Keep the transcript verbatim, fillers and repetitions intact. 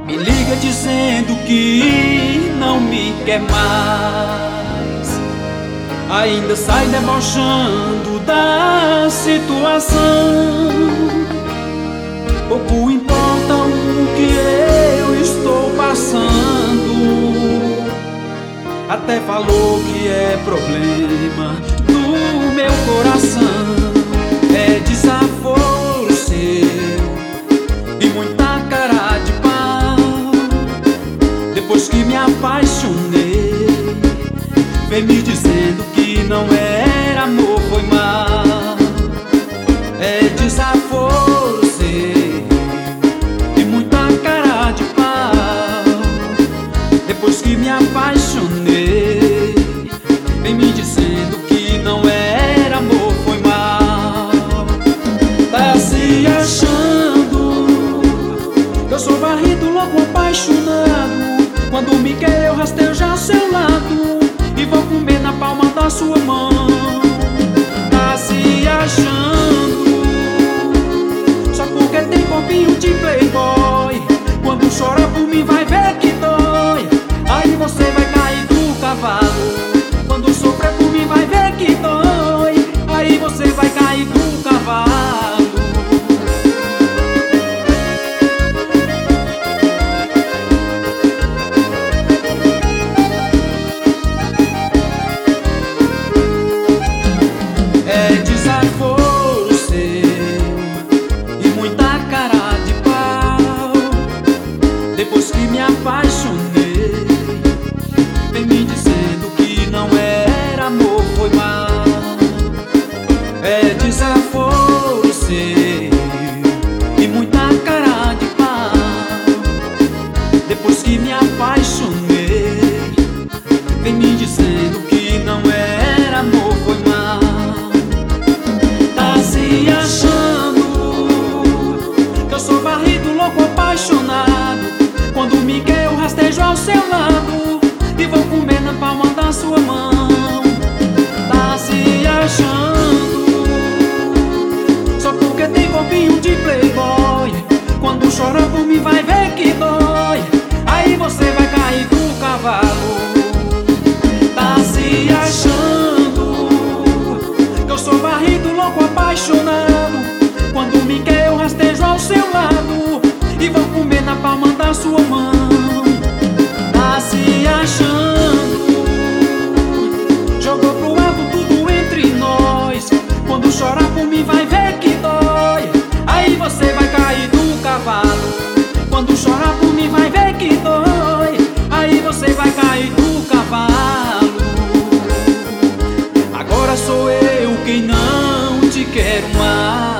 Me liga dizendo que não me quer mais. Ainda sai debochando da situação. Pouco importa o que eu estou passando. Até falou que é problema do meu coração. É desaforo seu e muita cara de pau. Depois que me apaixonei, vem me dizendo que não era amor, foi mal. É desaforo seu e muita cara de pau. Depois que me apaixonei, vem me dizendo que não era amor, foi mal. Tá se achando que eu sou varrido, louco, apaixonado. Quando me quer eu rastejo já ao seu lado e vou comer na palma da sua mão. Tá se achando só porque tem corpinho de playboy. Quando chora por mim vai ver que dói. Aí você vai cair do cavalo. Quando sofrer por mim vai ver que dói. Aí você vai cair do cavalo. É desaforo seu e muita cara de pau. Depois que me apaixonei, vem me dizendo que não era amor, foi mal. É desaforo seu e muita cara de pau. Depois que me apaixonei, vem me dizendo que não era amor, foi mal. Tá se achando que eu sou varrido, louco, apaixonado. Quando me quer eu rastejo ao seu lado e vou comer na palma da sua mão. Tá se achando só porque tem corpinho de playboy. Quando chora por mim vai ver que dói. Aí você vai cair do cavalo. Tá se achando que eu sou varrido, louco, apaixonado. Quando me quer eu rastejo ao seu lado e vou comer na palma da sua mão. Tá se achando, jogou pro alto tudo entre nós. Quando chorar por mim vai ver que dói. Aí você vai cair do cavalo. Quando chorar por mim vai ver que dói. Aí você vai cair do cavalo. Agora sou eu quem não te quero mais.